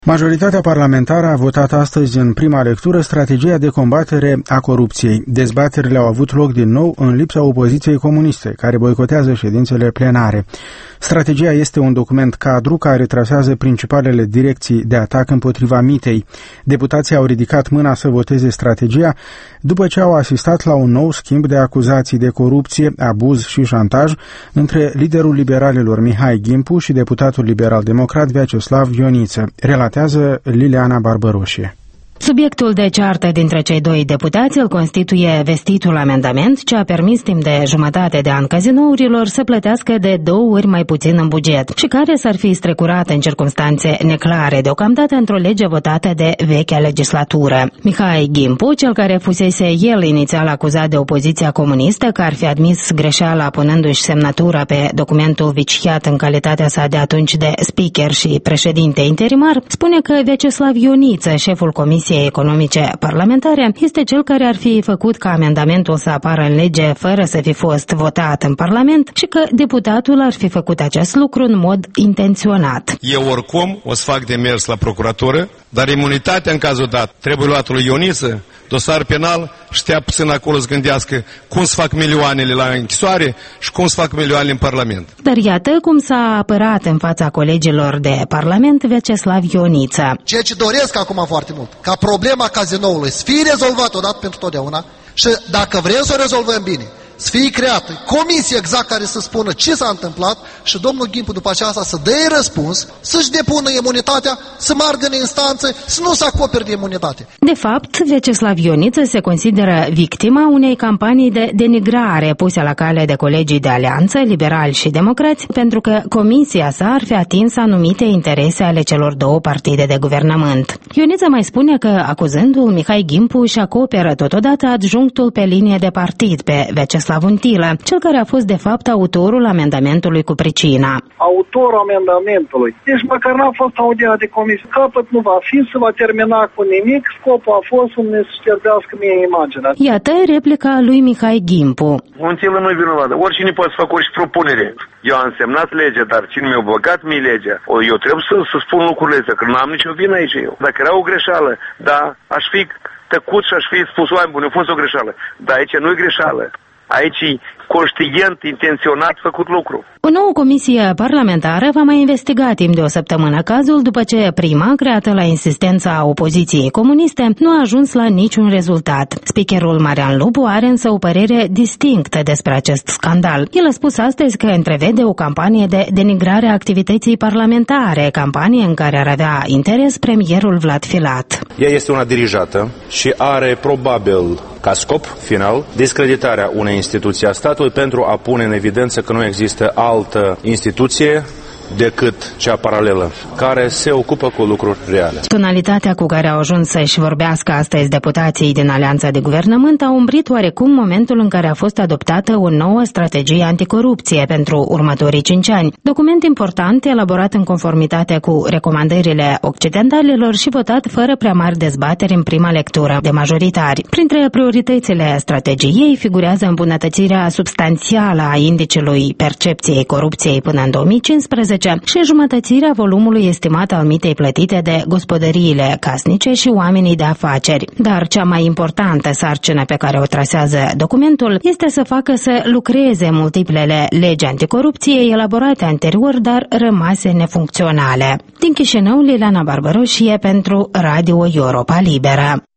Majoritatea parlamentară a votat astăzi în prima lectură strategia de combatere a corupției. Dezbaterile au avut loc din nou în lipsa opoziției comuniste, care boicotează ședințele plenare. Strategia este un document cadru care trasează principalele direcții de atac împotriva mitei. Deputații au ridicat mâna să voteze strategia după ce au asistat la un nou schimb de acuzații de corupție, abuz și șantaj între liderul liberalilor Mihai Gimpu și deputatul liberal-democrat Vyacheslav Ioniță. Relatează Liliana Barbăroșie. Subiectul de ceartă dintre cei doi deputați îl constituie vestitul amendament ce a permis timp de jumătate de an cazinourilor să plătească de 2 ori mai puțin în buget și care s-ar fi strecurat în circunstanțe neclare deocamdată într-o lege votată de vechea legislatură. Mihai Gimpu, cel care fusese el inițial acuzat de opoziția comunistă că ar fi admis greșeala punându-și semnătura pe documentul viciat în calitatea sa de atunci de speaker și președinte interimar, spune că Vyacheslav Ioniță, șeful Comisiei Economice Parlamentare, este cel care ar fi făcut ca amendamentul să apară în lege fără să fi fost votat în Parlament și că deputatul ar fi făcut acest lucru în mod intenționat. Eu oricum o să fac demers la procuratură, dar imunitatea în cazul dat trebuie luată lui Ioniță, dosar penal, știa puțin acolo să gândească cum să fac milioanele la închisoare și cum să fac milioanele în Parlament. Dar iată cum s-a apărat în fața colegilor de Parlament Vyacheslav Ioniță. Ceea ce doresc acum foarte mult, ca problema cazinoului să fie rezolvată odată pentru totdeauna și dacă vrem să o rezolvăm bine, să fie creată comisie exact care să spună ce s-a întâmplat și domnul Gimpu după aceasta să dea răspuns, să-și depună imunitatea, să margă în instanță, să nu se acopere de imunitate. De fapt, Vyacheslav Ioniță se consideră victima unei campanii de denigrare puse la cale de colegii de alianță, liberali și democrați, pentru că comisia sa ar fi atins anumite interese ale celor două partide de guvernământ. Ioniță mai spune că, acuzându-l, Mihai Gimpu își acoperă totodată adjunctul pe linie de partid pe Vyacheslav Untilă, cel care a fost de fapt autorul amendamentului cu pricina. Autorul amendamentului. Deci măcar n-a fost audiat de comisie. Capăt nu va fi, se va termina cu nimic. Scopul a fost să ne șterbească mie imaginea. Iată replica lui Mihai Gimpu. Untilă nu-i vinovat. Oricine poate să facă orice propunere. Eu am semnat legea, dar cine mi-a băgat mie legea? Eu trebuie să spun lucrurile astea, că n-am nicio vină aici eu. Dacă era o greșeală, da, aș fi tăcut și aș fi spus, oameni buni, a fost o greșeală. Dar aici nu e greșeală. Aici e conștient, intenționat făcut lucru. O nouă comisie parlamentară va mai investiga timp de o săptămână cazul după ce prima, creată la insistența opoziției comuniste, nu a ajuns la niciun rezultat. Speakerul Marian Lupu are însă o părere distinctă despre acest scandal. El a spus astăzi că întrevede o campanie de denigrare a activității parlamentare, campanie în care ar avea interes premierul Vlad Filat. Ea este una dirijată și are probabil ca scop final discreditarea unei instituții a statului pentru a pune în evidență că nu există altă instituție decât cea paralelă, care se ocupă cu lucruri reale. Tonalitatea cu care au ajuns să-și vorbească astăzi deputații din Alianța de Guvernământ a umbrit oarecum momentul în care a fost adoptată o nouă strategie anticorupție pentru următorii 5 ani. Document important, elaborat în conformitate cu recomandările occidentalilor și votat fără prea mari dezbateri în prima lectură de majoritari. Printre prioritățile strategiei figurează îmbunătățirea substanțială a indicului percepției corupției până în 2015 și înjumătățirea volumului estimat al mitei plătite de gospodăriile casnice și oamenii de afaceri. Dar cea mai importantă sarcină pe care o trasează documentul este să facă să lucreze multiplele legi anticorupție elaborate anterior, dar rămase nefuncționale. Din Chișinău, Liliana Barbăroșie pentru Radio Europa Liberă.